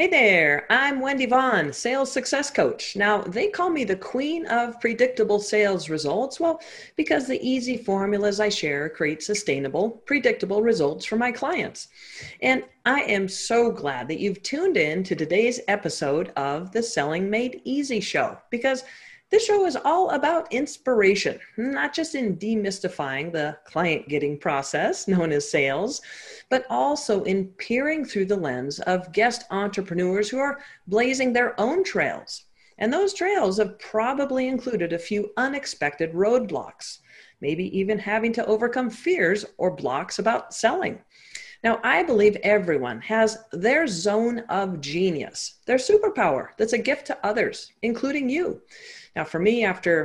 Hey there, I'm Wendy Vaughn, Sales Success Coach. Now, they call me the Queen of Predictable Sales Results. Well, because the easy formulas I share create sustainable, predictable results for my clients. And I am so glad that you've tuned in to today's episode of the Selling Made Easy show, because this show is all about inspiration, not just in demystifying the client getting process known as sales, but also in peering through the lens of guest entrepreneurs who are blazing their own trails. And those trails have probably included a few unexpected roadblocks, maybe even having to overcome fears or blocks about selling. Now, I believe everyone has their zone of genius, their superpower that's a gift to others, including you. Now, for me, after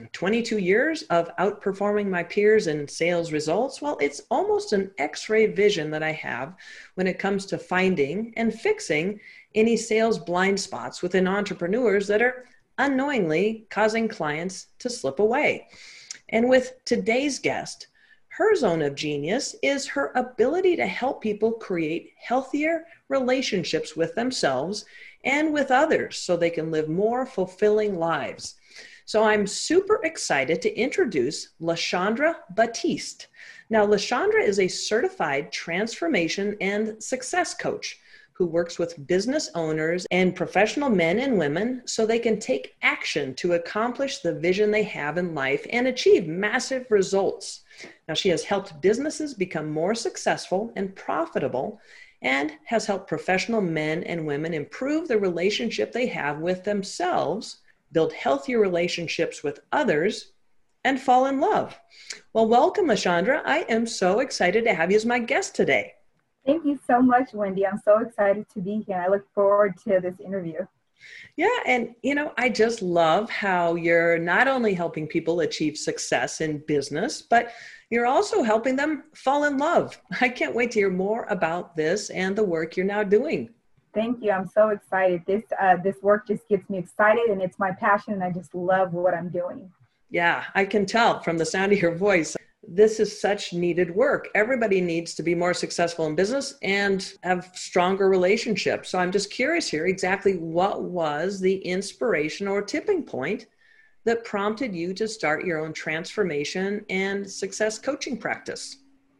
22 years of outperforming my peers in sales results, well, it's almost an X-ray vision that I have when it comes to finding and fixing any sales blind spots within entrepreneurs that are unknowingly causing clients to slip away. And with today's guest, her zone of genius is her ability to help people create healthier relationships with themselves and with others so they can live more fulfilling lives. So I'm super excited to introduce LaShondra Batiste. Now, LaShondra is a certified transformation and success coach who works with business owners and professional men and women so they can take action to accomplish the vision they have in life and achieve massive results. Now, she has helped businesses become more successful and profitable and has helped professional men and women improve the relationship they have with themselves, build healthier relationships with others, and fall in love. Well, welcome, LaShondra. I am so excited to have you as my guest today. Thank you so much, Wendy. I'm so excited to be here. I look forward to this interview. Yeah, and I just love how you're not only helping people achieve success in business, but you're also helping them fall in love. I can't wait to hear more about this and the work you're now doing. Thank you. I'm so excited. This work just gets me excited, and it's my passion, and I just love what I'm doing. Yeah, I can tell from the sound of your voice. This is such needed work. Everybody needs to be more successful in business and have stronger relationships. So I'm just curious here, exactly what was the inspiration or tipping point that prompted you to start your own transformation and success coaching practice?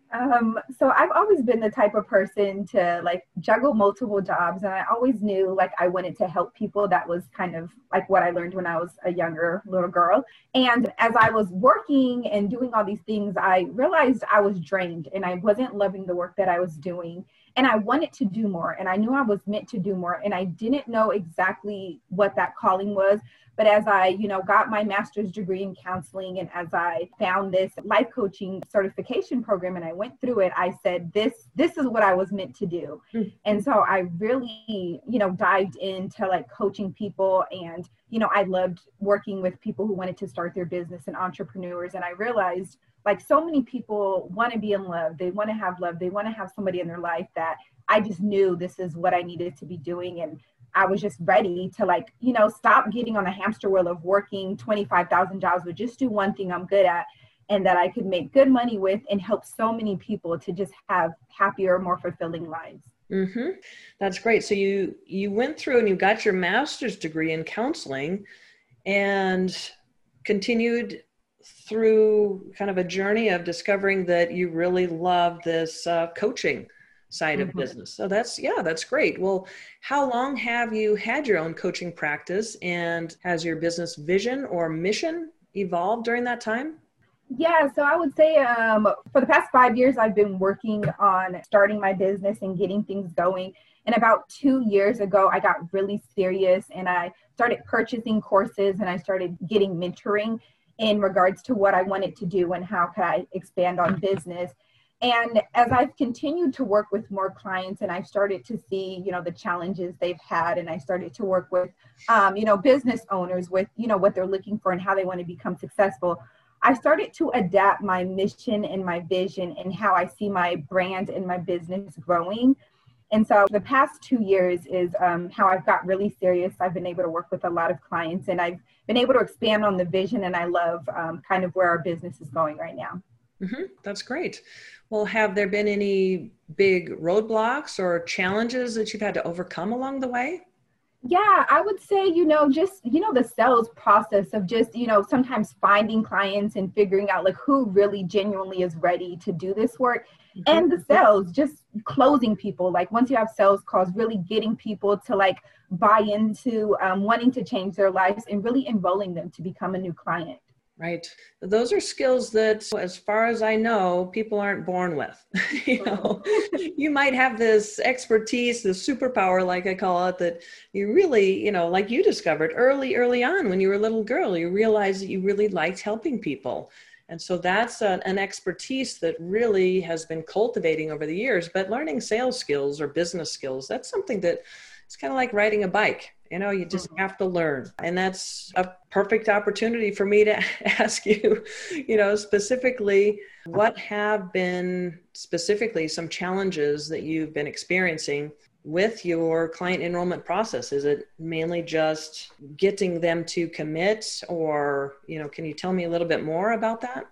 So I've always been the type of person to juggle multiple jobs, and I always knew I wanted to help people. That was kind of like what I learned when I was a younger little girl. And as I was working and doing all these things, I realized I was drained and I wasn't loving the work that I was doing. And I wanted to do more, and I knew I was meant to do more, and I didn't know exactly what that calling was. But as I, got my master's degree in counseling, and as I found this life coaching certification program and I went through it, I said, this is what I was meant to do. Mm-hmm. And so I really, dived into coaching people, and, I loved working with people who wanted to start their business and entrepreneurs. And I realized so many people want to be in love. They want to have love. They want to have somebody in their life that I just knew this is what I needed to be doing. And I was just ready to stop getting on the hamster wheel of working 25,000 jobs, but just do one thing I'm good at and that I could make good money with and help so many people to just have happier, more fulfilling lives. Mm-hmm. That's great. So you went through and you got your master's degree in counseling and continued through kind of a journey of discovering that you really love this coaching side of business. So that's great. Well, how long have you had your own coaching practice, and has your business vision or mission evolved during that time? Yeah, so I would say for the past 5 years, I've been working on starting my business and getting things going. And about 2 years ago, I got really serious and I started purchasing courses and I started getting mentoring in regards to what I wanted to do and how could I expand on business. And as I've continued to work with more clients and I started to see, the challenges they've had, and I started to work with, business owners with, what they're looking for and how they want to become successful, I started to adapt my mission and my vision and how I see my brand and my business growing. And so the past 2 years is how I've got really serious. I've been able to work with a lot of clients and I've been able to expand on the vision, and I love kind of where our business is going right now. Mm-hmm. That's great. Well, have there been any big roadblocks or challenges that you've had to overcome along the way? Yeah, I would say, just, the sales process of just, sometimes finding clients and figuring out like who really genuinely is ready to do this work. And the sales, just closing people. Like once you have sales calls, really getting people to like buy into wanting to change their lives and really enrolling them to become a new client. Right. Those are skills that, as far as I know, people aren't born with. You might have this expertise, this superpower, like I call it, that you really, like you discovered early on when you were a little girl, you realized that you really liked helping people. And so that's an expertise that really has been cultivating over the years. But learning sales skills or business skills, that's something that it's kind of like riding a bike. You just have to learn. And that's a perfect opportunity for me to ask you, specifically, what have been specifically some challenges that you've been experiencing with your client enrollment process? Is it mainly just getting them to commit, or, can you tell me a little bit more about that?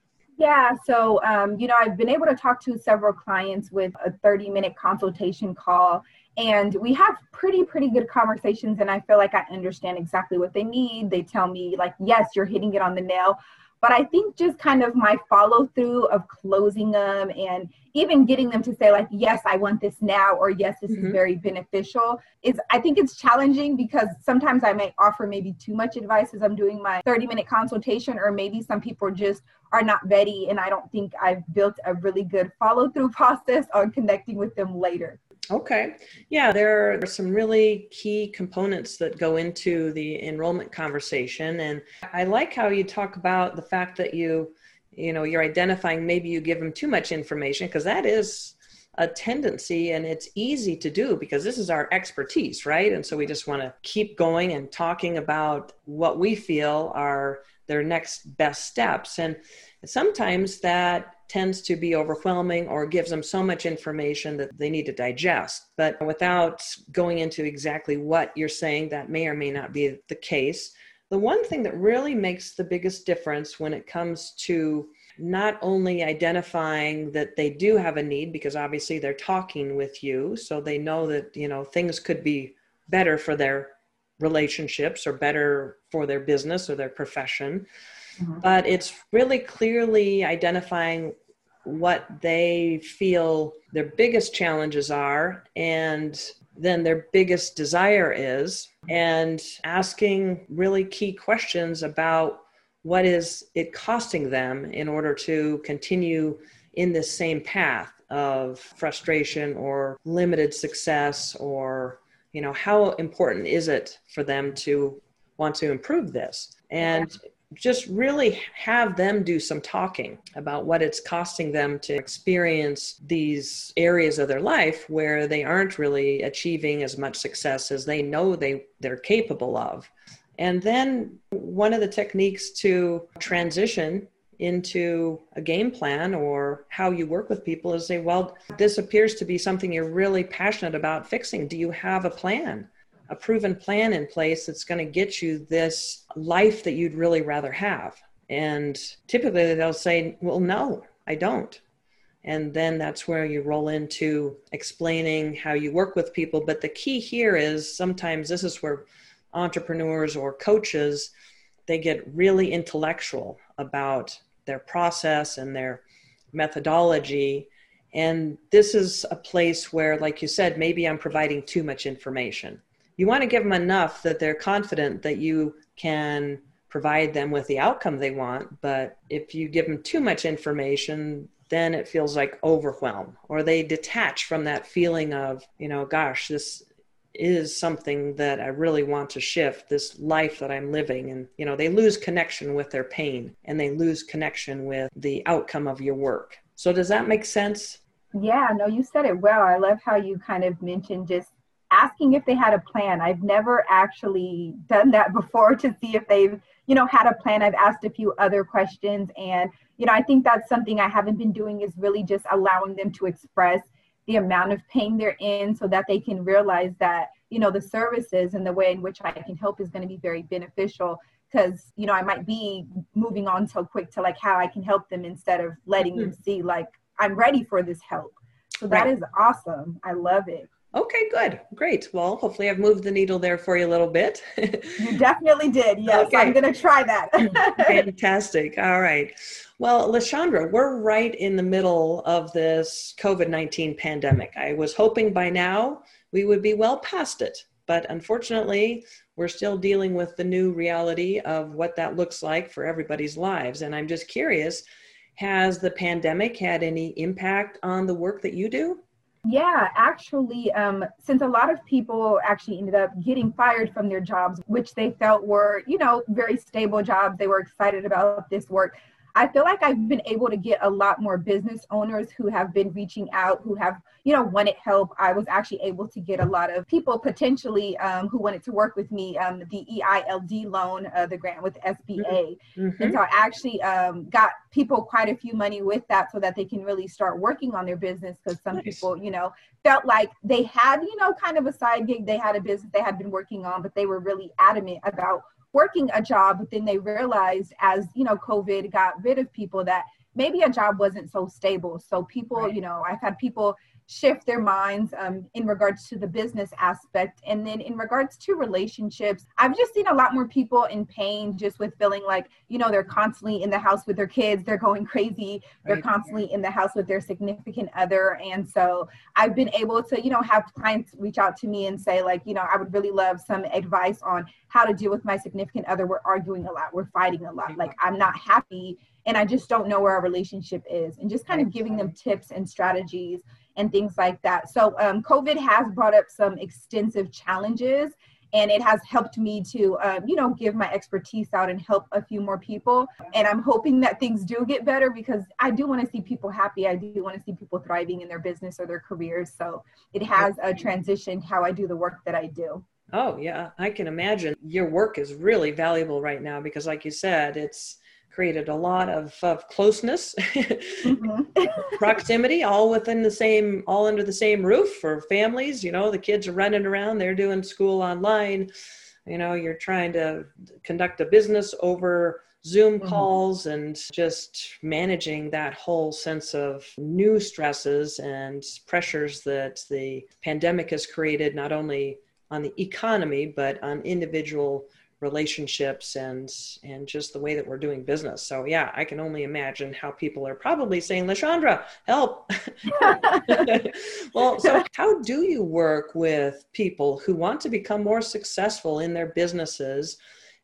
Yeah. So, I've been able to talk to several clients with a 30-minute consultation call, and we have pretty good conversations. And I feel like I understand exactly what they need. They tell me like, yes, you're hitting it on the nail. But I think just kind of my follow through of closing them and even getting them to say like, yes, I want this now, or yes, this is very beneficial, I think it's challenging because sometimes I may offer maybe too much advice as I'm doing my 30-minute consultation, or maybe some people just are not ready. And I don't think I've built a really good follow through process on connecting with them later. Okay. Yeah, there are some really key components that go into the enrollment conversation. And I like how you talk about the fact that you're identifying, maybe you give them too much information, because that is a tendency, and it's easy to do because this is our expertise, right? And so we just want to keep going and talking about what we feel are their next best steps. And sometimes that tends to be overwhelming or gives them so much information that they need to digest. But without going into exactly what you're saying, that may or may not be the case. The one thing that really makes the biggest difference when it comes to not only identifying that they do have a need, because obviously they're talking with you, so they know that, things could be better for their relationships or better for their business or their profession. But it's really clearly identifying what they feel their biggest challenges are, and then their biggest desire is, and asking really key questions about what is it costing them in order to continue in this same path of frustration or limited success, or, how important is it for them to want to improve this? And just really have them do some talking about what it's costing them to experience these areas of their life where they aren't really achieving as much success as they know they're capable of. And then one of the techniques to transition into a game plan or how you work with people is say, well, this appears to be something you're really passionate about fixing. Do you have a plan? A proven plan in place that's going to get you this life that you'd really rather have? And typically they'll say, well, no, I don't. And then that's where you roll into explaining how you work with people. But the key here is sometimes this is where entrepreneurs or coaches, they get really intellectual about their process and their methodology. And this is a place where, like you said, maybe I'm providing too much information. You want to give them enough that they're confident that you can provide them with the outcome they want. But if you give them too much information, then it feels like overwhelm, or they detach from that feeling of, gosh, this is something that I really want to shift, this life that I'm living. And, they lose connection with their pain, and they lose connection with the outcome of your work. So does that make sense? Yeah, no, you said it well. I love how you kind of mentioned just asking if they had a plan. I've never actually done that before to see if they've, had a plan. I've asked a few other questions, and, I think that's something I haven't been doing, is really just allowing them to express the amount of pain they're in so that they can realize that, the services and the way in which I can help is going to be very beneficial. Because, I might be moving on so quick to like how I can help them instead of letting them see like I'm ready for this help. So that Right. is awesome. I love it. Okay, good. Great. Well, hopefully I've moved the needle there for you a little bit. You definitely did. Yes, I'm Okay. going to try that. Fantastic. All right. Well, Lashandra, we're right in the middle of this COVID-19 pandemic. I was hoping by now we would be well past it, but unfortunately, we're still dealing with the new reality of what that looks like for everybody's lives. And I'm just curious, has the pandemic had any impact on the work that you do? Yeah, actually, since a lot of people actually ended up getting fired from their jobs, which they felt were, very stable jobs, they were excited about this work. I feel like I've been able to get a lot more business owners who have been reaching out, who have, wanted help. I was actually able to get a lot of people potentially who wanted to work with me, the EILD loan, the grant with SBA. And Mm-hmm. so I actually got people quite a few money with that so that they can really start working on their business, because some Nice. people, felt like they had, kind of a side gig. They had a business they had been working on, but they were really adamant about working a job. But then they realized as, COVID got rid of people that maybe a job wasn't so stable. So people, Right. I've had people shift their minds in regards to the business aspect. And then in regards to relationships, I've just seen a lot more people in pain just with feeling like, they're constantly in the house with their kids, they're going crazy, they're Right. constantly in the house with their significant other. And so I've been able to, have clients reach out to me and say like, I would really love some advice on how to deal with my significant other. We're arguing a lot, we're fighting a lot, like I'm not happy and I just don't know where our relationship is, and just kind Right. of giving them tips and strategies and things like that. So COVID has brought up some extensive challenges, and it has helped me to, give my expertise out and help a few more people. And I'm hoping that things do get better, because I do want to see people happy. I do want to see people thriving in their business or their careers. So it has transitioned how I do the work that I do. Oh, yeah, I can imagine. Your work is really valuable right now because, like you said, it's created a lot of closeness, Mhm. proximity, all within the same, all under the same roof for families. The kids are running around, they're doing school online. You're trying to conduct a business over Zoom Mhm. calls and just managing that whole sense of new stresses and pressures that the pandemic has created, not only on the economy, but on individual relationships and just the way that we're doing business. So yeah, I can only imagine how people are probably saying, Lashandra, help. Help. Well, so how do you work with people who want to become more successful in their businesses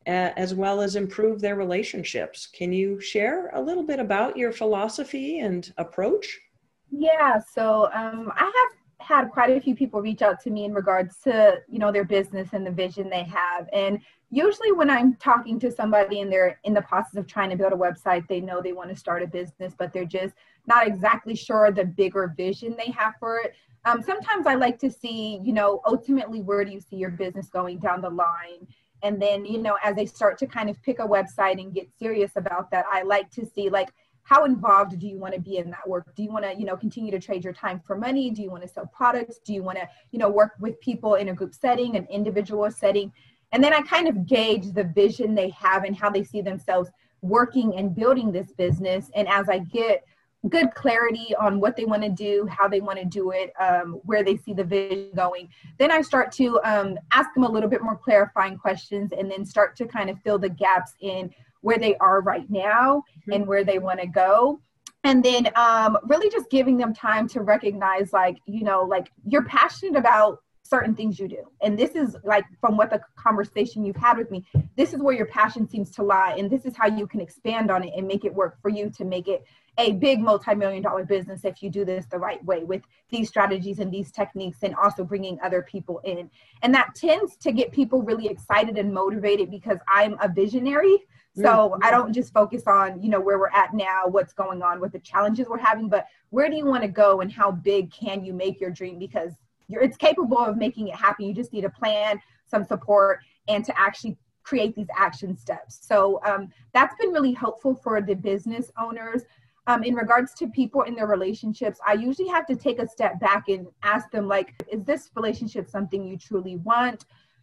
as well as improve their relationships? Can you share a little bit about your philosophy and approach? Yeah, so I have had quite a few people reach out to me in regards to, their business and the vision they have. And usually when I'm talking to somebody and they're in the process of trying to build a website, they know they want to start a business, but they're just not exactly sure the bigger vision they have for it. Sometimes I like to see, ultimately, where do you see your business going down the line? And then, as they start to kind of pick a website and get serious about that, I like to see like, how involved do you want to be in that work? Do you want to, continue to trade your time for money? Do you want to sell products? Do you want to, work with people in a group setting, an individual setting? And then I kind of gauge the vision they have and how they see themselves working and building this business. And as I get good clarity on what they want to do, how they want to do it, where they see the vision going, then I start to ask them a little bit more clarifying questions, and then start to kind of fill the gaps in where they are right now and where they want to go. And then really just giving them time to recognize like, like you're passionate about certain things you do. And this is like, from what the conversation you've had with me, this is where your passion seems to lie. And this is how you can expand on it and make it work for you to make it a big multi-million-dollar business if you do this the right way with these strategies and these techniques, and also bringing other people in. And that tends to get people really excited and motivated, because I'm a visionary. So I don't just focus on, where we're at now, what's going on, what the challenges we're having, but where do you want to go and how big can you make your dream? Because it's capable of making it happen. You just need a plan, some support, and to actually create these action steps. So that's been really helpful for the business owners. In regards to people in their relationships, I usually have to take a step back and ask them, like, is this relationship something you truly want?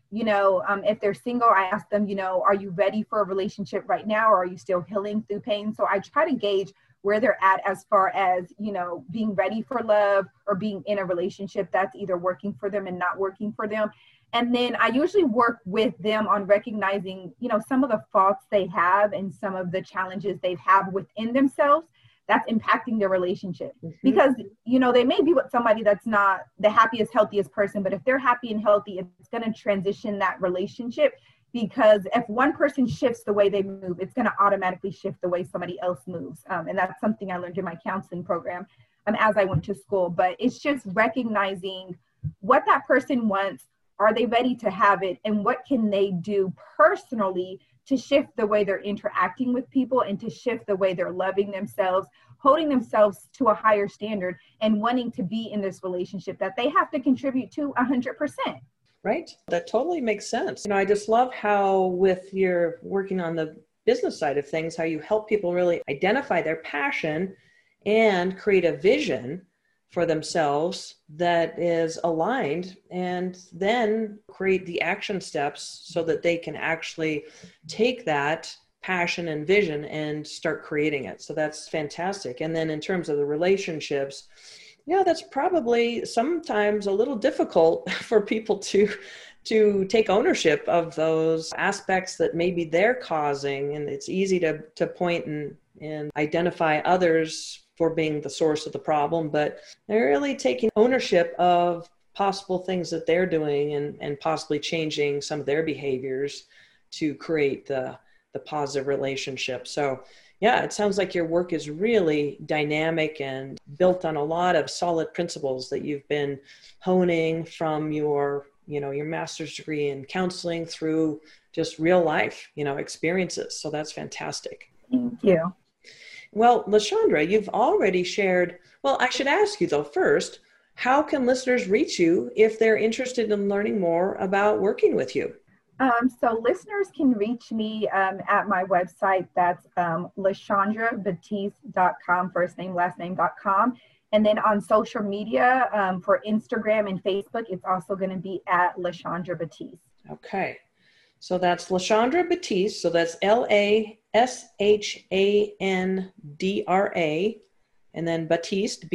If they're single, I ask them, are you ready for a relationship right now, or are you still healing through pain? So I try to gauge where they're at as far as, you know, being ready for love or being in a relationship that's either working for them and not working for them. And then I usually work with them on recognizing, you know, some of the faults they have and some of the challenges they have within themselves that's impacting their relationship. Because, you know, they may be with somebody that's not the happiest, healthiest person, but if they're happy and healthy, it's going to transition that relationship. Because if one person shifts the way they move, it's going to automatically shift the way somebody else moves. And that's something I learned in my counseling program as I went to school. But it's just recognizing what that person wants. Are they ready to have it? And what can they do personally to shift the way they're interacting with people and to shift the way they're loving themselves, holding themselves to a higher standard, and wanting to be in this relationship that they have to contribute to 100%. Right. That totally makes sense. You know, I just love how with your working on the business side of things, how you help people really identify their passion and create a vision for themselves that is aligned, and then create the action steps so that they can actually take that passion and vision and start creating it. So that's fantastic. And then in terms of the relationships, yeah, that's probably sometimes a little difficult for people to take ownership of those aspects that maybe they're causing. And it's easy to point and identify others for being the source of the problem, but they're really taking ownership of possible things that they're doing and possibly changing some of their behaviors to create the positive relationship. So yeah, it sounds like your work is really dynamic and built on a lot of solid principles that you've been honing from your master's degree in counseling through just real life, experiences. So that's fantastic. Thank you. Well, LaShondra, you've already shared, well, I should ask you though, first, how can listeners reach you if they're interested in learning more about working with you? So listeners can reach me at my website. That's LaShondraBatiste.com, first name, last name.com. And then on social media for Instagram and Facebook, it's also going to be at LaShondra Batiste. Okay. So that's LaShondra Batiste. So that's LaShandra, and then Batiste,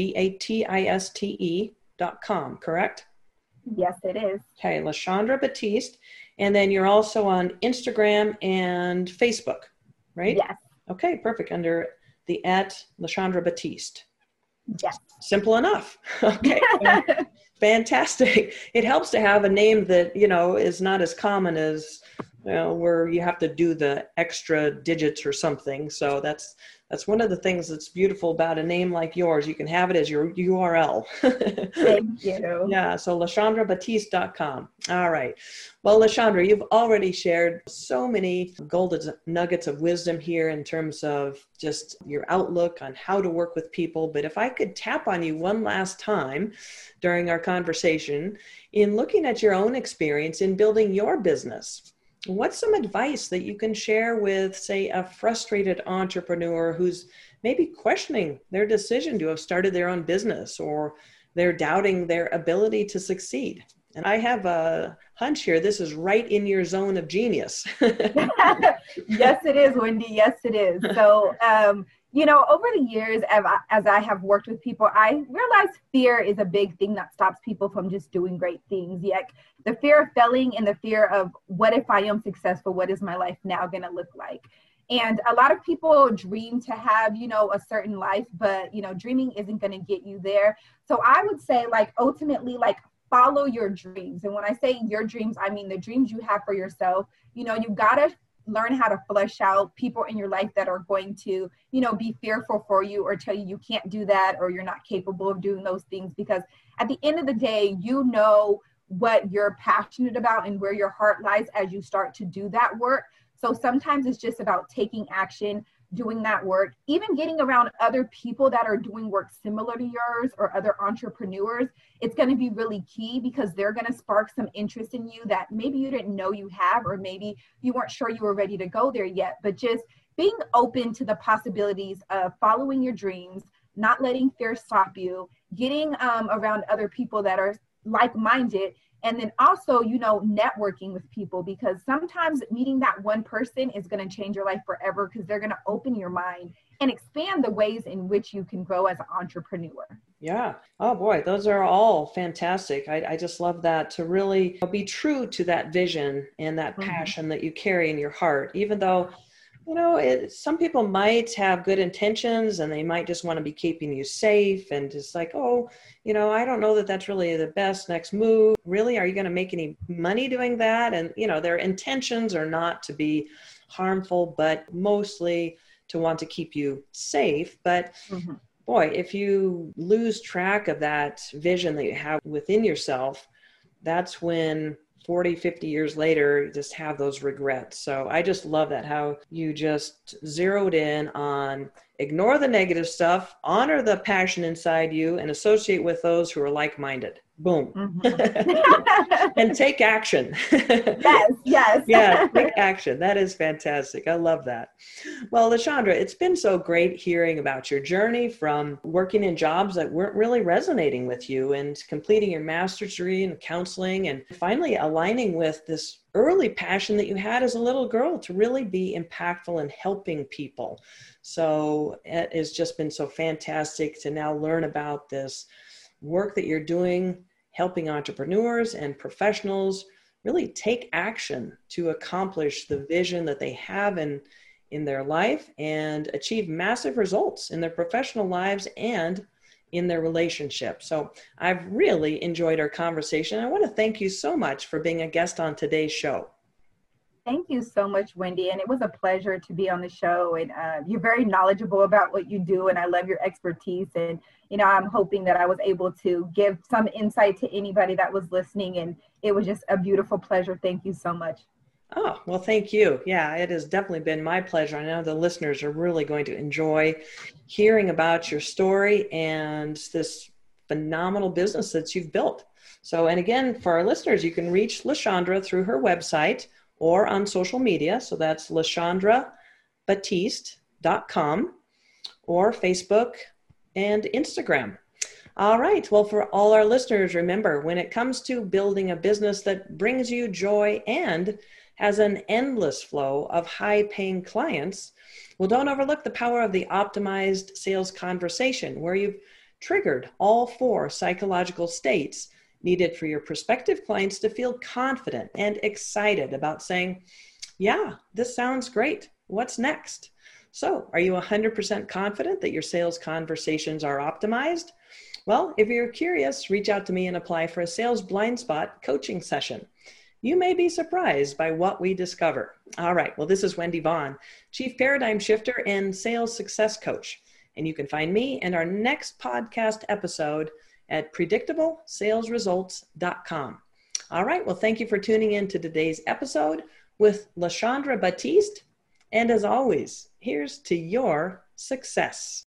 BATISTE.com, correct? Yes, it is. Okay, LaShondra Batiste. And then you're also on Instagram and Facebook, right? Yes. Okay, perfect. Under the @LaShondra Batiste. Yes. Simple enough. Okay. Fantastic. It helps to have a name that, is not as common as, where you have to do the extra digits or something. So that's one of the things that's beautiful about a name like yours. You can have it as your URL. Thank you. Yeah, so LaShandraBatiste.com. All right. Well, LaShondra, you've already shared so many golden nuggets of wisdom here in terms of just your outlook on how to work with people. But if I could tap on you one last time during our conversation in looking at your own experience in building your business, what's some advice that you can share with, say, a frustrated entrepreneur who's maybe questioning their decision to have started their own business, or they're doubting their ability to succeed? And I have a hunch here, this is right in your zone of genius. Yes, it is, Wendy. Yes, it is. So, over the years, as I have worked with people, I realized fear is a big thing that stops people from just doing great things. Yet the fear of failing and the fear of what if I am successful? What is my life now going to look like? And a lot of people dream to have, a certain life, but, dreaming isn't going to get you there. So I would say, ultimately, follow your dreams. And when I say your dreams, I mean the dreams you have for yourself. You've got to learn how to flush out people in your life that are going to, be fearful for you or tell you can't do that or you're not capable of doing those things. Because at the end of the day, what you're passionate about and where your heart lies as you start to do that work. So sometimes it's just about taking action, doing that work, even getting around other people that are doing work similar to yours or other entrepreneurs. It's going to be really key because they're going to spark some interest in you that maybe you didn't know you have, or maybe you weren't sure you were ready to go there yet. But just being open to the possibilities of following your dreams, not letting fear stop you, getting around other people that are like-minded, And then also, networking with people, because sometimes meeting that one person is going to change your life forever, because they're going to open your mind and expand the ways in which you can grow as an entrepreneur. Yeah. Oh boy, those are all fantastic. I just love that, to really be true to that vision and that passion that you carry in your heart, even though, some people might have good intentions and they might just want to be keeping you safe and just like, I don't know that that's really the best next move. Really, are you going to make any money doing that? And, their intentions are not to be harmful, but mostly to want to keep you safe. But boy, if you lose track of that vision that you have within yourself, that's when 40, 50 years later, you just have those regrets. So I just love that, how you just zeroed in on ignore the negative stuff, honor the passion inside you, and associate with those who are like-minded. Boom. And take action. Yes. Yeah, take action. That is fantastic. I love that. Well, LaShondra, it's been so great hearing about your journey from working in jobs that weren't really resonating with you and completing your master's degree in counseling and finally aligning with this early passion that you had as a little girl to really be impactful in helping people. So it has just been so fantastic to now learn about this work that you're doing, helping entrepreneurs and professionals really take action to accomplish the vision that they have in their life and achieve massive results in their professional lives and in their relationship. So I've really enjoyed our conversation. I want to thank you so much for being a guest on today's show. Thank you so much, Wendy. And it was a pleasure to be on the show. And you're very knowledgeable about what you do. And I love your expertise. And, I'm hoping that I was able to give some insight to anybody that was listening. And it was just a beautiful pleasure. Thank you so much. Oh, well, thank you. Yeah, it has definitely been my pleasure. I know the listeners are really going to enjoy hearing about your story and this phenomenal business that you've built. So, and again, for our listeners, you can reach LaShondra through her website or on social media. So that's LaShondraBatiste.com or Facebook and Instagram. All right. Well, for all our listeners, remember, when it comes to building a business that brings you joy and has an endless flow of high-paying clients, well, don't overlook the power of the optimized sales conversation, where you've triggered all 4 psychological states needed for your prospective clients to feel confident and excited about saying, yeah, this sounds great. What's next? So are you 100% confident that your sales conversations are optimized? Well, if you're curious, reach out to me and apply for a sales blind spot coaching session. You may be surprised by what we discover. All right. Well, this is Wendy Vaughn, Chief Paradigm Shifter and Sales Success Coach. And you can find me and our next podcast episode at predictablesalesresults.com. All right. Well, thank you for tuning in to today's episode with LaShondra Batiste. And as always, here's to your success.